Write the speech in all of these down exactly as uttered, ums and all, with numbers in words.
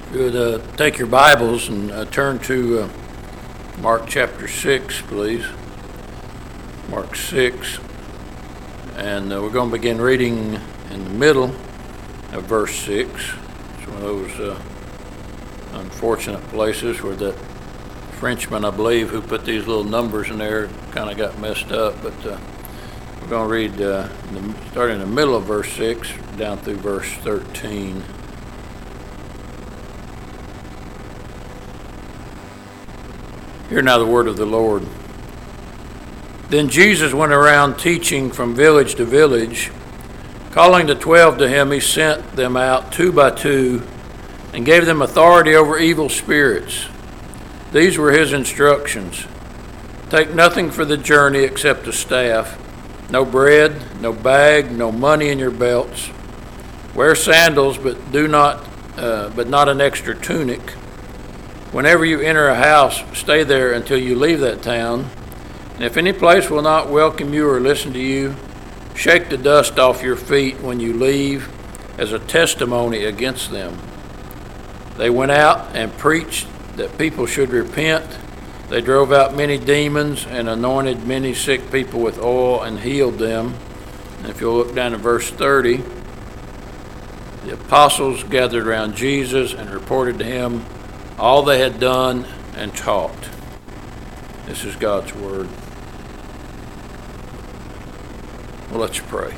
If you would uh, take your Bibles and uh, turn to uh, Mark chapter six, please. Mark six. And uh, we're going to begin reading in the middle of verse six. It's one of those uh, unfortunate places where that Frenchman, I believe, who put these little numbers in there kind of got messed up. But uh, we're going to read uh, in the, starting in the middle of verse six down through verse thirteen. Hear now the word of the Lord. Then Jesus went around teaching from village to village. Calling the twelve to him, he sent them out two by two and gave them authority over evil spirits. These were his instructions. Take nothing for the journey except a staff, no bread, no bag, no money in your belts. Wear sandals, but do not, uh, but not an extra tunic. Whenever you enter a house, stay there until you leave that town. And if any place will not welcome you or listen to you, shake the dust off your feet when you leave as a testimony against them. They went out and preached that people should repent. They drove out many demons and anointed many sick people with oil and healed them. And if you'll look down to verse thirty, the apostles gathered around Jesus and reported to him all they had done and taught. This is God's word. Well, let's pray.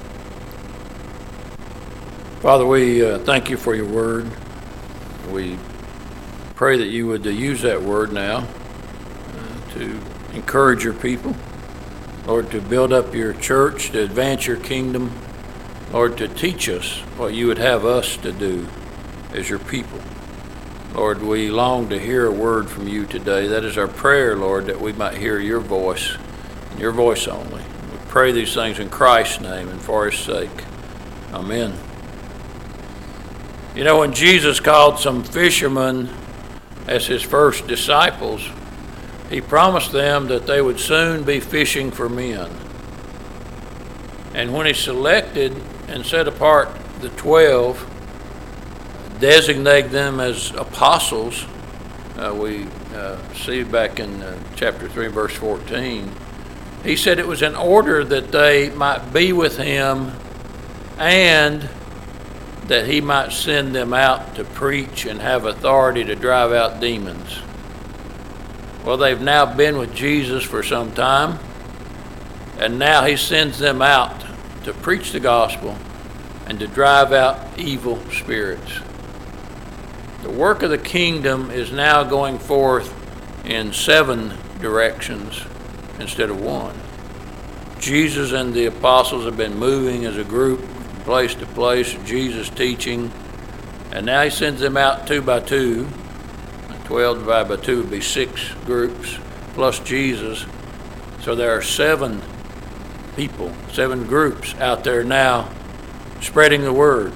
Father, we uh, thank you for your word. We pray that you would uh, use that word now uh, to encourage your people. Lord, to build up your church, to advance your kingdom. Lord, to teach us what you would have us to do as your people. Lord, we long to hear a word from you today. That is our prayer, Lord, that we might hear your voice, and your voice only. We pray these things in Christ's name and for his sake. Amen. You know, when Jesus called some fishermen as his first disciples, he promised them that they would soon be fishing for men. And when he selected and set apart the twelve, designate them as apostles, uh, we uh, see back in uh, chapter three, verse fourteen, he said it was in order that they might be with him and that he might send them out to preach and have authority to drive out demons. Well, they've now been with Jesus for some time, and now he sends them out to preach the gospel and to drive out evil spirits. The work of the kingdom is now going forth in seven directions instead of one. Jesus and the apostles have been moving as a group from place to place, Jesus teaching, and now he sends them out two by two. twelve divided by two would be six groups, plus Jesus. So there are seven people, seven groups out there now spreading the word.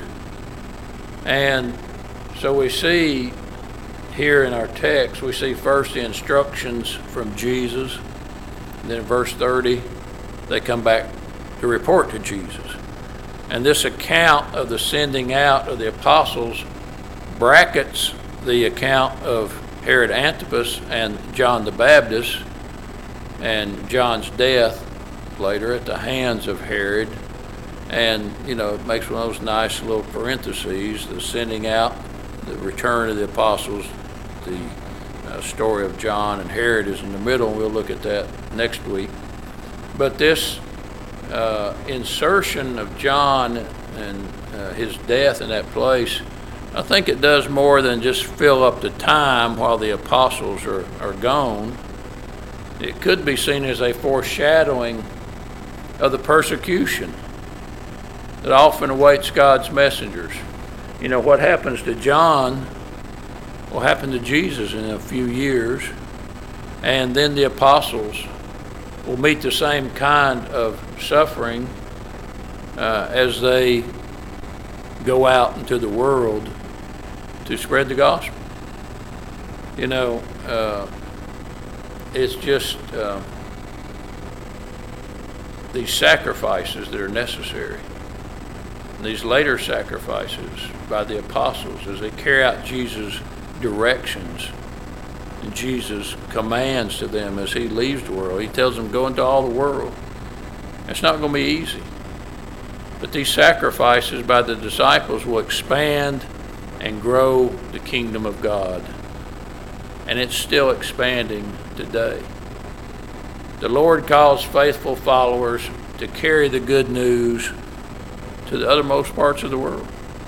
And so we see here in our text, we see first the instructions from Jesus. And then in verse thirty, they come back to report to Jesus. And this account of the sending out of the apostles brackets the account of Herod Antipas and John the Baptist and John's death later at the hands of Herod. And, you know, it makes one of those nice little parentheses, the sending out, the return of the apostles, the uh, story of John and Herod is in the middle, and we'll look at that next week. But this uh, insertion of John and uh, his death in that place, I think it does more than just fill up the time while the apostles are, are gone. It could be seen as a foreshadowing of the persecution that often awaits God's messengers. You know, what happens to John will happen to Jesus in a few years, and then the apostles will meet the same kind of suffering uh, as they go out into the world to spread the gospel. You know, uh, it's just uh, these sacrifices that are necessary. these later sacrifices by the apostles as they carry out Jesus' directions and Jesus' commands to them as he leaves the world. He tells them, go into all the world. It's not going to be easy. But these sacrifices by the disciples will expand and grow the kingdom of God. And it's still expanding today. The Lord calls faithful followers to carry the good news to the uttermost parts of the world.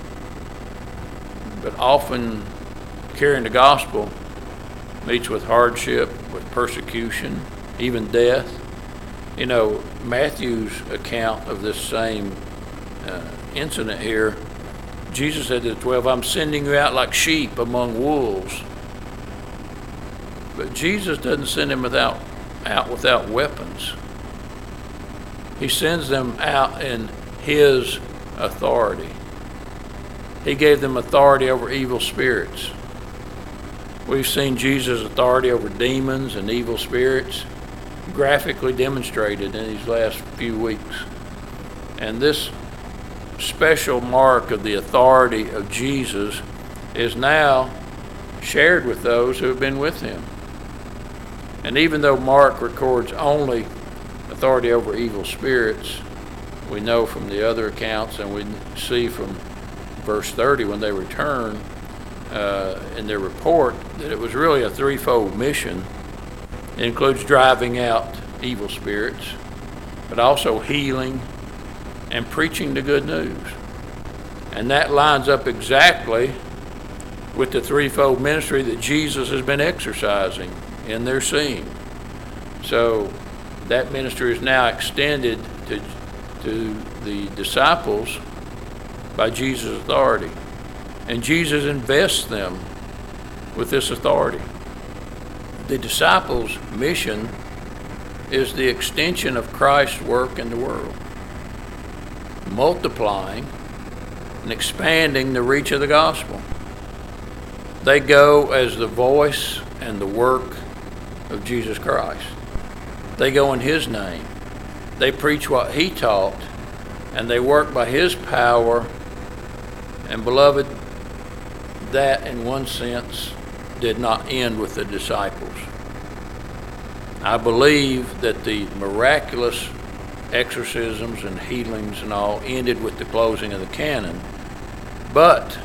But often carrying the gospel meets with hardship, with persecution, even death. You know, Matthew's account of this same uh, incident here, Jesus said to the twelve, I'm sending you out like sheep among wolves. But Jesus doesn't send them without, out without weapons. He sends them out in his authority. He gave them authority over evil spirits. We've seen Jesus' authority over demons and evil spirits graphically demonstrated in these last few weeks. And this special mark of the authority of Jesus is now shared with those who have been with him. And even though Mark records only authority over evil spirits, we know from the other accounts, and we see from verse thirty when they return uh, in their report, that it was really a threefold mission. It includes driving out evil spirits, but also healing and preaching the good news. And that lines up exactly with the threefold ministry that Jesus has been exercising in their scene. So that ministry is now extended to, to the disciples by Jesus' authority. And Jesus invests them with this authority. The disciples' mission is the extension of Christ's work in the world, multiplying and expanding the reach of the gospel. They go as the voice and the work of Jesus Christ. They go in his name. They preach what he taught, and they work by his power. And beloved, that in one sense did not end with the disciples. I believe that the miraculous exorcisms and healings and all ended with the closing of the canon. But,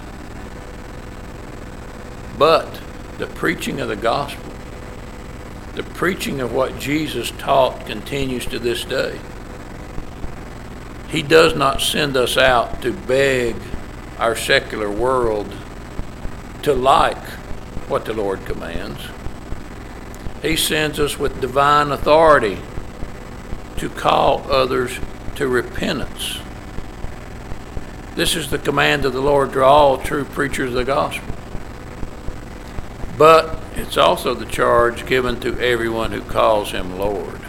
but the preaching of the gospel, the preaching of what Jesus taught continues to this day. He does not send us out to beg our secular world to like what the Lord commands. He sends us with divine authority to call others to repentance. This is the command of the Lord to all true preachers of the gospel. But it's also the charge given to everyone who calls him Lord.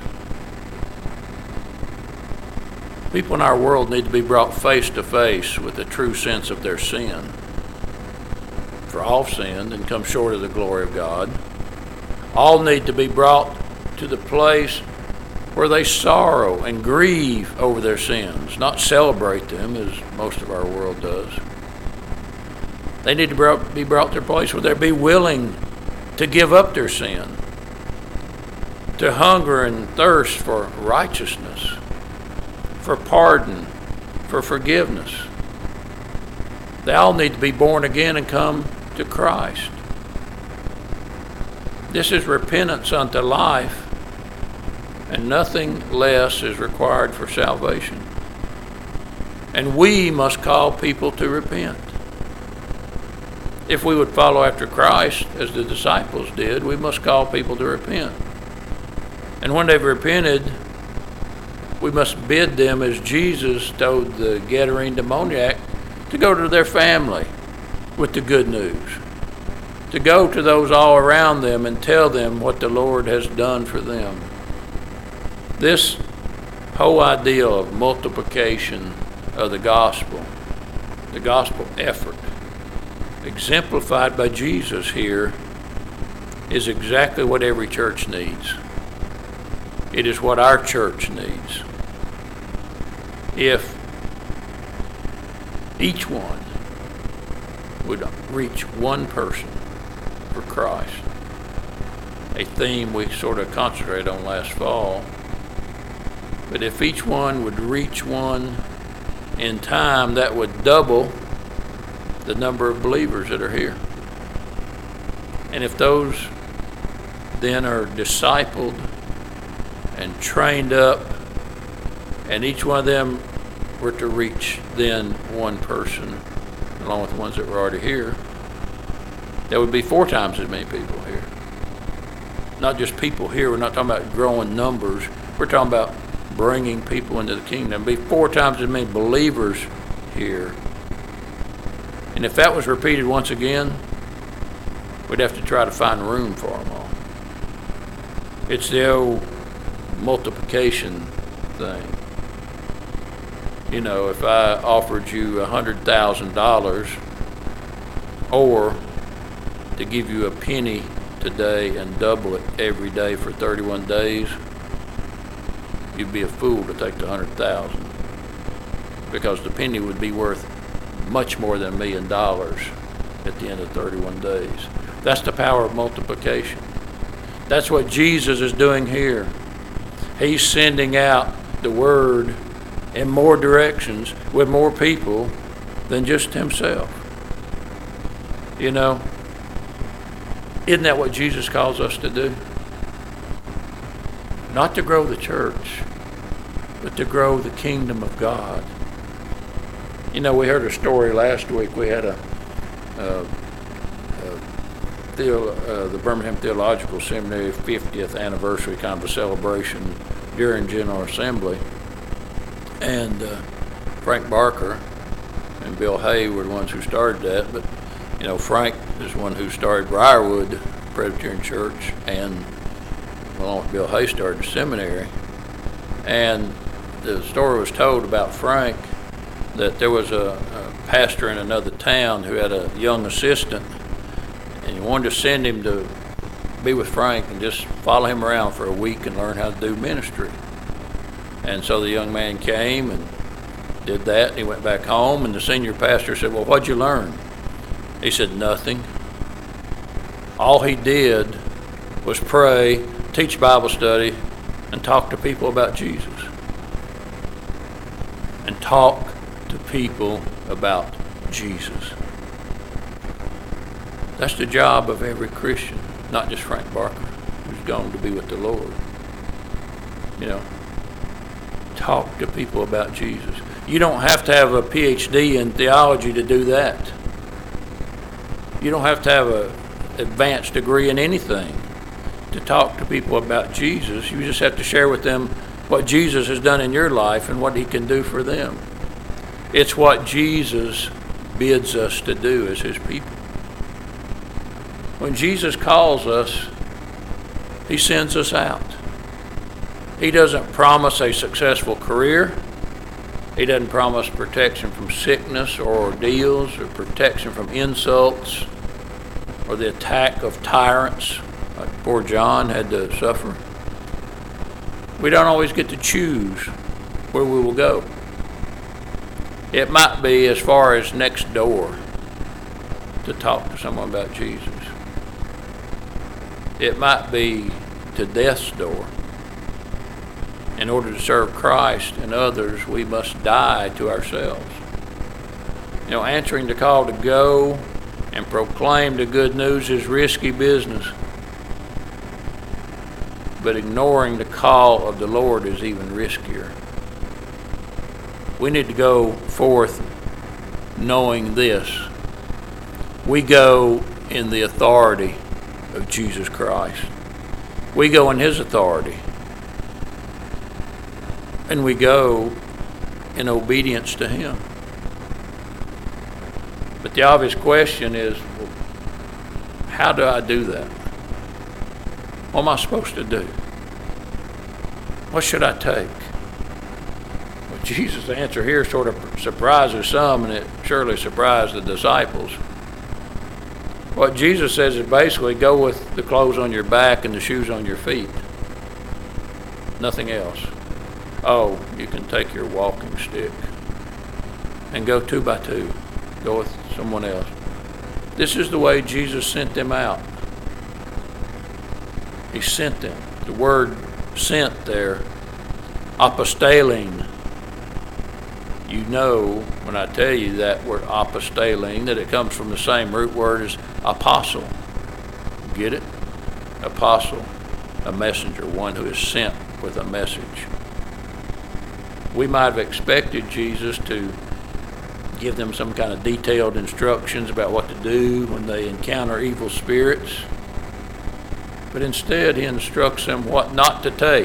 People in our world need to be brought face to face with the true sense of their sin. For all have sinned and come short of the glory of God. All need to be brought to the place where they sorrow and grieve over their sins, not celebrate them as most of our world does. They need to be brought to a place where they be willing to give up their sin, to hunger and thirst for righteousness, for pardon, for forgiveness. They all need to be born again and come to Christ. This is repentance unto life, and nothing less is required for salvation. And we must call people to repent. If we would follow after Christ, as the disciples did, we must call people to repent. And when they've repented, we must bid them, as Jesus told the Gadarene demoniac, to go to their family with the good news, to go to those all around them and tell them what the Lord has done for them. This whole idea of multiplication of the gospel, the gospel effort, exemplified by Jesus here, is exactly what every church needs. It is what our church needs. If each one would reach one person for Christ. A theme we sort of concentrated on last fall. But if each one would reach one in time, that would double the number of believers that are here. And if those then are discipled and trained up, and each one of them were to reach then one person, along with the ones that were already here, there would be four times as many people here. Not just people here, we're not talking about growing numbers, we're talking about bringing people into the kingdom. There'd be four times as many believers here. And if that was repeated once again, we'd have to try to find room for them all. It's the old multiplication thing. You know, if I offered you one hundred thousand dollars, or to give you a penny today and double it every day for thirty-one days, you'd be a fool to take the one hundred thousand dollars, because the penny would be worth much more than a million dollars at the end of thirty-one days. That's the power of multiplication. That's what Jesus is doing here. He's sending out the word in more directions with more people than just himself. You know, isn't that what Jesus calls us to do? Not to grow the church, but to grow the kingdom of God. You know, we heard a story last week. We had a, a, a theo, uh, the Birmingham Theological Seminary fiftieth anniversary kind of a celebration during General Assembly. And uh, Frank Barker and Bill Hay were the ones who started that. But, you know, Frank is one who started Briarwood Presbyterian Church, and along with Bill Hay started the seminary. And the story was told about Frank that there was a, a pastor in another town who had a young assistant, and he wanted to send him to be with Frank and just follow him around for a week and learn how to do ministry. And so the young man came and did that, and he went back home, and the senior pastor said, "Well, what'd you learn?" He said, "Nothing. All he did was pray, teach Bible study, and talk to people about Jesus." And talk to people about Jesus. That's the job of every Christian, not just Frank Barker, who's gone to be with the Lord. You know, talk to people about Jesus. You don't have to have a P H D in theology to do that. You don't have to have an advanced degree in anything to talk to people about Jesus. You just have to share with them what Jesus has done in your life and what he can do for them. It's what Jesus bids us to do as his people. When Jesus calls us, he sends us out. He doesn't promise a successful career. He doesn't promise protection from sickness or ordeals, or protection from insults or the attack of tyrants like poor John had to suffer. We don't always get to choose where we will go. It might be as far as next door to talk to someone about Jesus. It might be to death's door. In order to serve Christ and others, we must die to ourselves. You know, answering the call to go and proclaim the good news is risky business. But ignoring the call of the Lord is even riskier. We need to go forth knowing this. We go in the authority of Jesus Christ. We go in his authority. And we go in obedience to him. But the obvious question is, well, how do I do that? What am I supposed to do? What should I take? Well, Jesus' answer here sort of surprises some, and it surely surprised the disciples. What Jesus says is basically go with the clothes on your back and the shoes on your feet. Nothing else. Oh, you can take your walking stick. and go two by two. Go with someone else. This is the way Jesus sent them out. He sent them. The word sent there, apostelling. You know when I tell you that word apostelling that it comes from the same root word as apostle. Get it? Apostle, a messenger, one who is sent with a message. We might have expected Jesus to give them some kind of detailed instructions about what to do when they encounter evil spirits. But instead, he instructs them what not to take.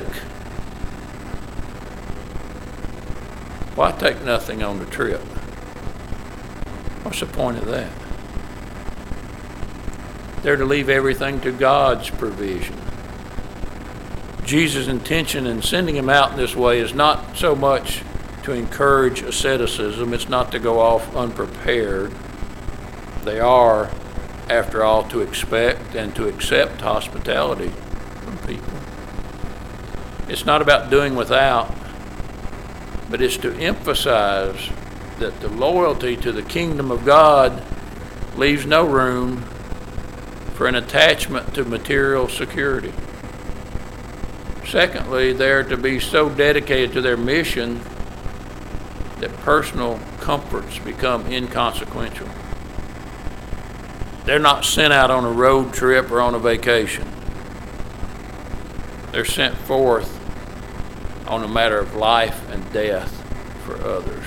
Why take nothing on the trip? What's the point of that? They're to leave everything to God's provision. Jesus' intention in sending them out in this way is not so much to encourage asceticism. It's not to go off unprepared. They are, after all, to expect and to accept hospitality from people. It's not about doing without, but it's to emphasize that the loyalty to the kingdom of God leaves no room for an attachment to material security. Secondly, they're to be so dedicated to their mission that personal comforts become inconsequential. They're not sent out on a road trip or on a vacation. They're sent forth on a matter of life and death for others.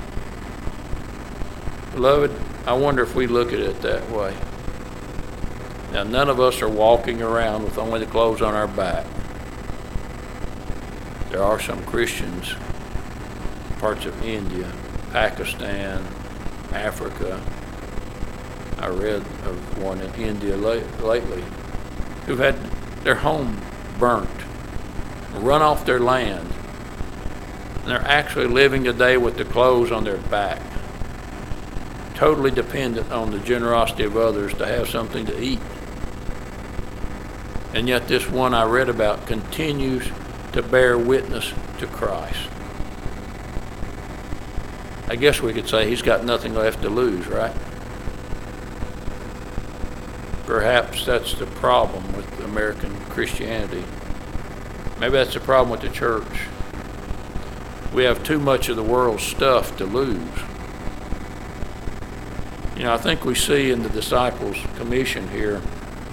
Beloved, I wonder if we look at it that way. Now, none of us are walking around with only the clothes on our back. There are some Christians, parts of India, Pakistan, Africa. I read of one in India late, lately who've had their home burnt, run off their land, and they're actually living today with the clothes on their back, totally dependent on the generosity of others to have something to eat. And yet this one I read about continues to bear witness to Christ. I guess we could say he's got nothing left to lose, right? Perhaps that's the problem with American Christianity. Maybe that's the problem with the church. We have too much of the world's stuff to lose. You know, I think we see in the disciples' commission here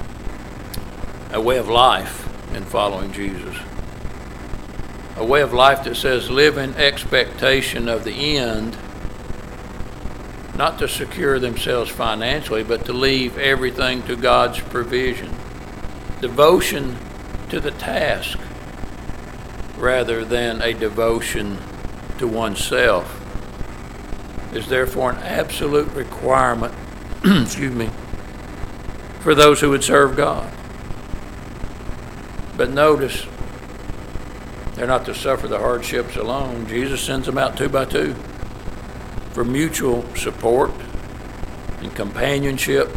a way of life in following Jesus. A way of life that says live in expectation of the end, not to secure themselves financially, but to leave everything to God's provision. Devotion to the task rather than a devotion to oneself is therefore an absolute requirement, excuse me, for those who would serve God. But notice, they're not to suffer the hardships alone. Jesus sends them out two by two for mutual support and companionship,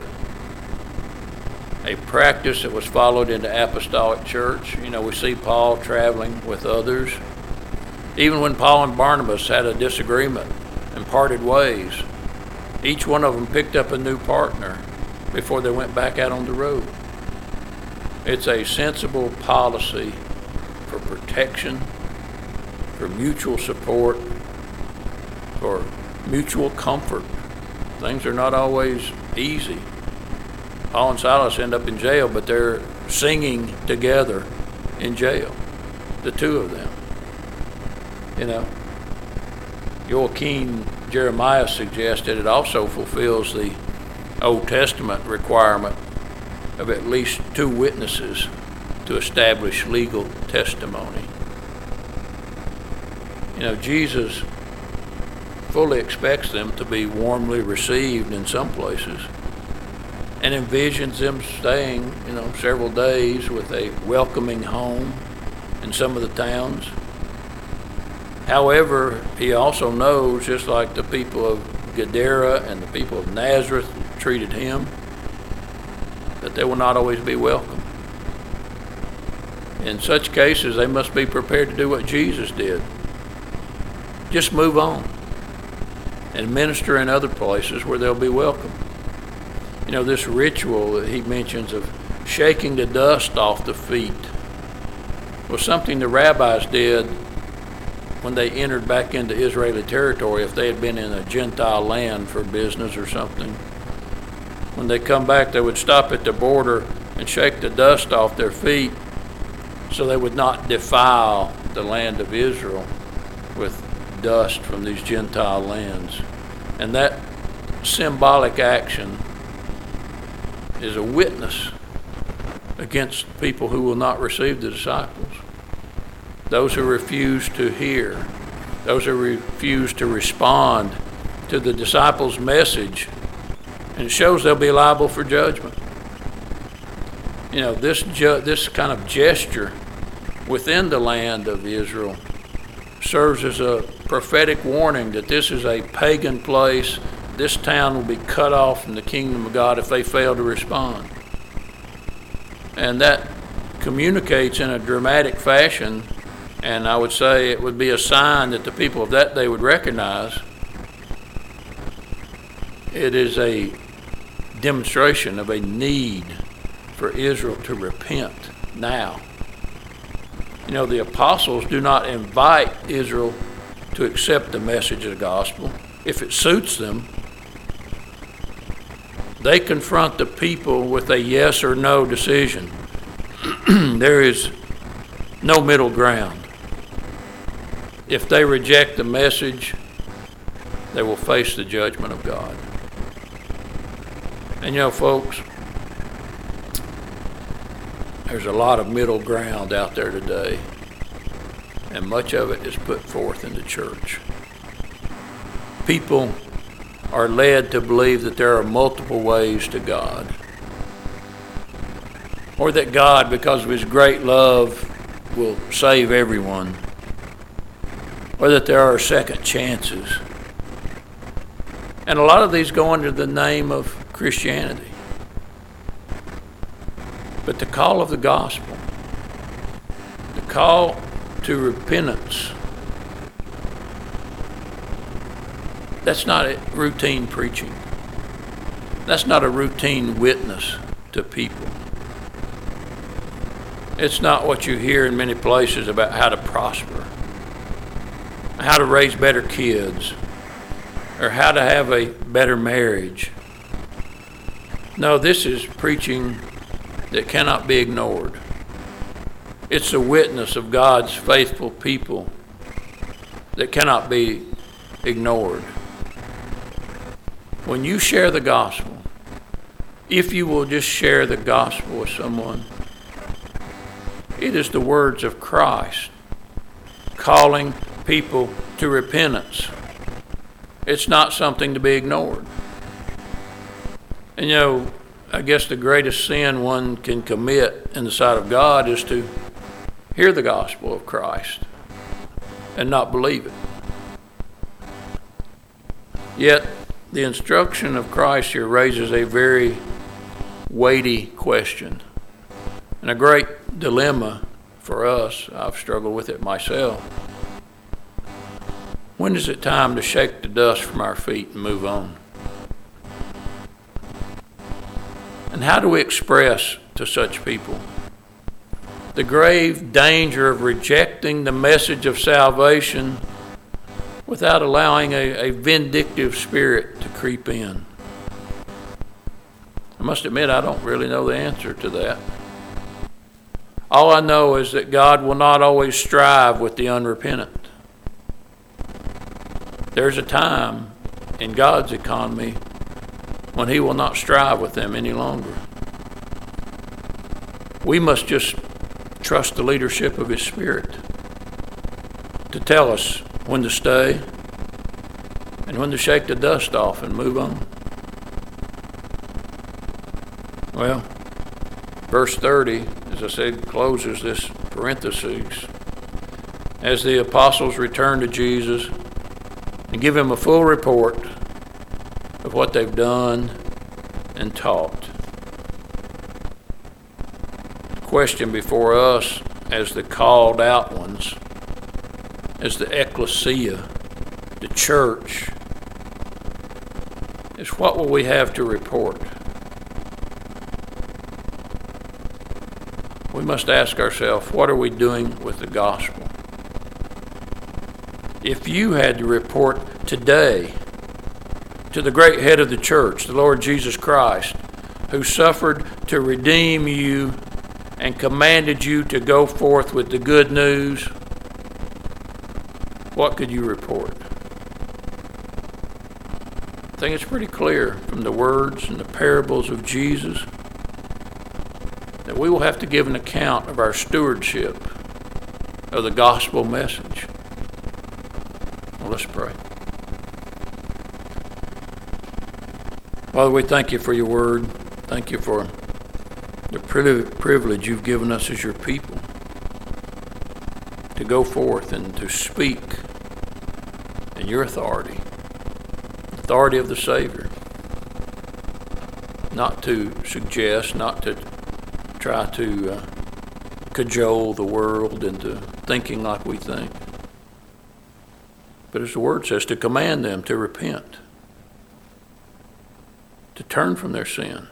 a practice that was followed in the apostolic church. You know, we see Paul traveling with others. Even when Paul and Barnabas had a disagreement and parted ways, each one of them picked up a new partner before they went back out on the road. It's a sensible policy for protection, for mutual support, for mutual comfort. Things are not always easy. Paul and Silas end up in jail, but they're singing together in jail, the two of them. You know, Joachim Jeremiah suggested it also fulfills the Old Testament requirement of at least two witnesses to establish legal testimony. You know, Jesus fully expects them to be warmly received in some places and envisions them staying, you know, several days with a welcoming home in some of the towns. However, he also knows, just like the people of Gadara and the people of Nazareth treated him, that they will not always be welcome. In such cases, they must be prepared to do what Jesus did. Just move on. and minister in other places where they'll be welcome. You know, this ritual that he mentions of shaking the dust off the feet was something the rabbis did when they entered back into Israeli territory, if they had been in a Gentile land for business or something. When they come back, they would stop at the border and shake the dust off their feet so they would not defile the land of Israel with dust from these Gentile lands. And that symbolic action is a witness against people who will not receive the disciples. Those who refuse to hear, those who refuse to respond to the disciples' message, and it shows they'll be liable for judgment. You know, this ju- this kind of gesture within the land of Israel serves as a prophetic warning that this is a pagan place. This town will be cut off from the kingdom of God if they fail to respond. And that communicates in a dramatic fashion, and I would say it would be a sign that the people of that day would recognize it is a demonstration of a need for Israel to repent now. You know, the apostles do not invite Israel to accept the message of the gospel if it suits them. They confront the people with a yes or no decision. There is no middle ground. If they reject the message, they will face the judgment of God. And you know, folks, there's a lot of middle ground out there today, and much of it is put forth in the church. People are led to believe that there are multiple ways to God, or that God, because of his great love, will save everyone, or that there are second chances. And a lot of these go under the name of Christianity. But the call of the gospel, the call to repentance, that's not a routine preaching. That's not a routine witness to people. It's not what you hear in many places about how to prosper, how to raise better kids, or how to have a better marriage. No, this is preaching that cannot be ignored. It's a witness of God's faithful people that cannot be ignored. When you share the gospel, if you will just share the gospel with someone, it is the words of Christ calling people to repentance. It's not something to be ignored. And you know, I guess the greatest sin one can commit in the sight of God is to hear the gospel of Christ and not believe it. Yet, the instruction of Christ here raises a very weighty question and a great dilemma for us. I've struggled with it myself. When is it time to shake the dust from our feet and move on? And how do we express to such people the grave danger of rejecting the message of salvation without allowing a, a vindictive spirit to creep in? I must admit, I don't really know the answer to that. All I know is that God will not always strive with the unrepentant. There's a time in God's economy when he will not strive with them any longer. We must just trust the leadership of his Spirit to tell us when to stay and when to shake the dust off and move on. Well, verse thirty, as I said, closes this parenthesis. As the apostles return to Jesus and give him a full report of what they've done and taught. The question before us as the called out ones, as the ecclesia, the church, is what will we have to report? We must ask ourselves, what are we doing with the gospel? If you had to report today to the great head of the church, the Lord Jesus Christ, who suffered to redeem you and commanded you to go forth with the good news, what could you report? I think it's pretty clear from the words and the parables of Jesus that we will have to give an account of our stewardship of the gospel message. Well, let's pray. Father, we thank you for your word. Thank you for the privilege you've given us as your people to go forth and to speak in your authority, authority of the Savior, not to suggest, not to try to uh, cajole the world into thinking like we think, but as the word says, to command them to repent, to turn from their sin,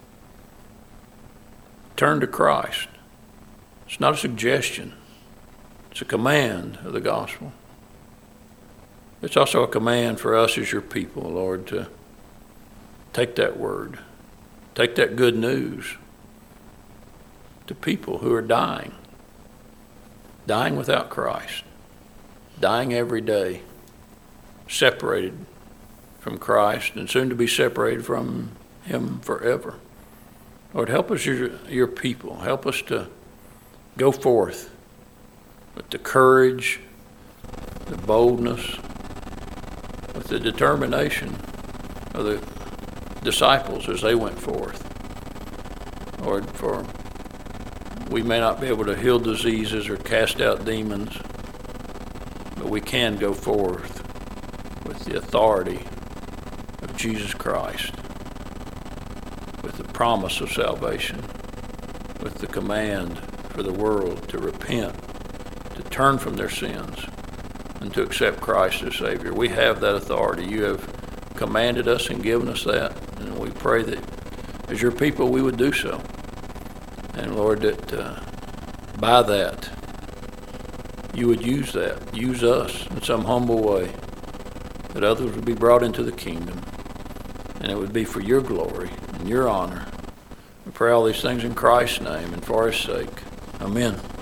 turn to Christ. It's not a suggestion. It's a command of the gospel. It's also a command for us as your people, Lord, to take that word, take that good news to people who are dying, dying without Christ, dying every day, separated from Christ and soon to be separated from him forever. Lord, help us, your, your people. Help us to go forth with the courage, the boldness, with the determination of the disciples as they went forth. Lord, for we may not be able to heal diseases or cast out demons, but we can go forth with the authority of Jesus Christ, with the promise of salvation, with the command for the world to repent, to turn from their sins, and to accept Christ as Savior. We have that authority. You have commanded us and given us that, and we pray that as your people we would do so. And Lord, that uh, by that you would use that, use us in some humble way, that others would be brought into the kingdom, and it would be for your glory and your honor. We pray all these things in Christ's name and for his sake. Amen.